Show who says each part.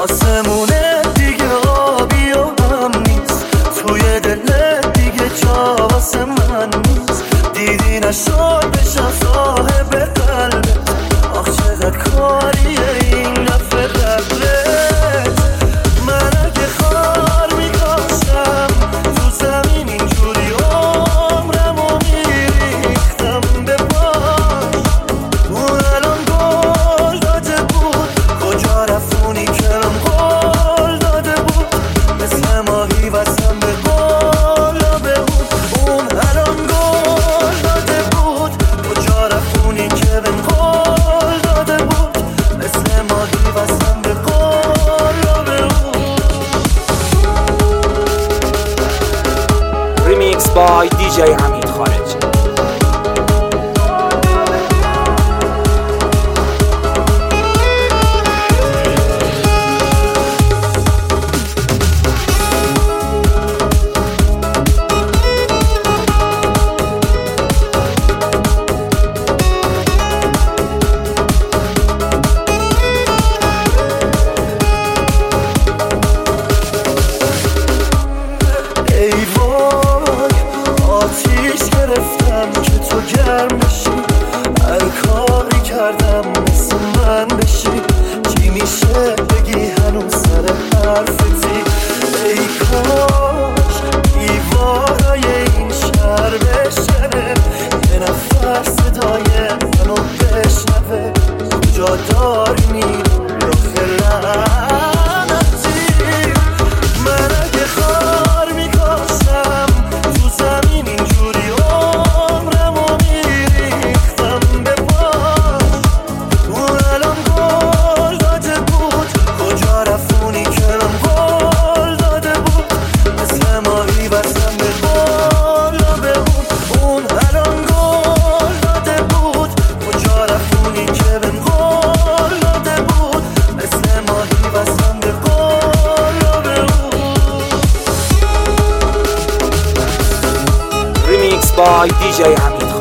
Speaker 1: آسمونه دیگه آبی و هم نیست، توی دلت دیگه جا واسه من نیست. دیدی نشد بشم صاحب قلبت، آخ چقدر کاریه این دفعه قدرت. من اگه خار میکاشم تو زمین اینجوری عمرمو میریختم به پاش. اون الان گل داده بود، کجا رفونی که من قول داده بود، مثل ماهی واسم به قلابه بود. اون الان گل داده بود، کجا رفونی که من قول داده بود، مثل ماهی واسم به قلابه بود.
Speaker 2: ریمیکس بای دیجی حمید خارجی.
Speaker 1: ای وای آتیش گرفتم که تو گرم بشی، هر کاری کردم مثل من بشی. چی میشه بگی هنوز سر حرفتی؟ ای کاش دیوارای این شهر بشنه، یه نفر صدای منو بشنوه. کجا داری میری آخه لعنتی؟ من اگه خار میکاشم تو زمین اینجوری عمرمو میریختم به پاش. اون الان گل داده بود، کجا رفونی که من قول داده بود، مثل ماهی واسم به قلابه بود. اون الان گل داده بود، کجا رفونی که من قول داده بود، مثل ماهی واسم به قلابه بود.
Speaker 2: ریمیکس بای دیجی حمید